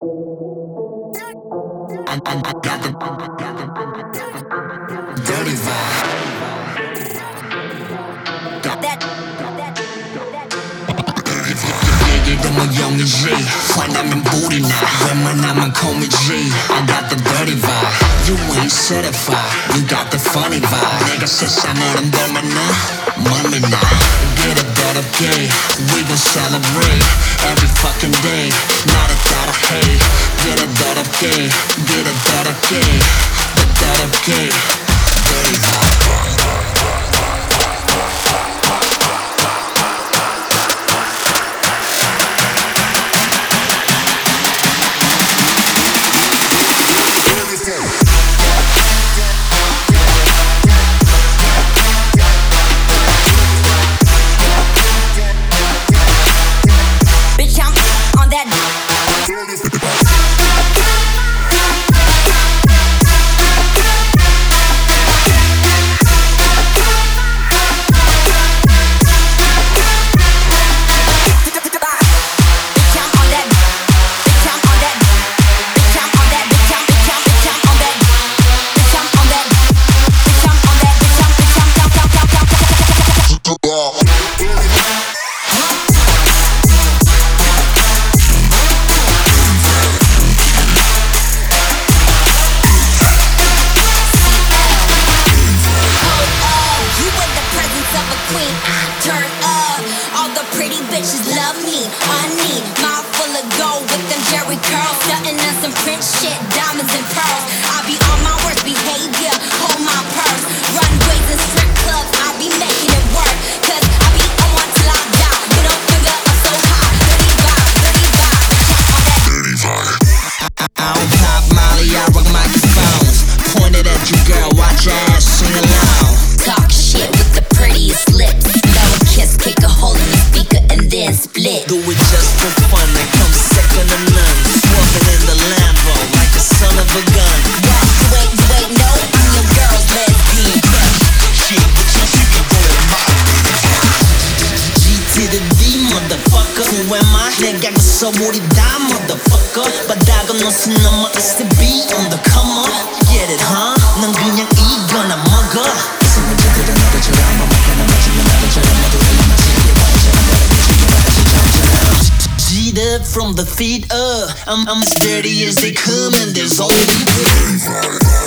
I got the dirty vibe. 이름은 영이지 화나면 불이 나 웬만하면 코미지 I got the dirty vibe. You ain't certified. You got the funny vibe. 내가 세상을 흔들면 나 맘이 나. Get it 더럽게 We gon' celebrate every fucking day. 나를 따라해. Get it 더럽게 Get it 더럽게 더럽게 dirty vibe. 우리 다 motherfucker 바다 건너서 넘어 It's the beat on the come up Get it huh? 넌 그냥 이거나 먹어 승리자들은 너희처럼 먹거나 마시면 나들처럼 모두 G'd up from the feet up I'm as dirty as they come and there's only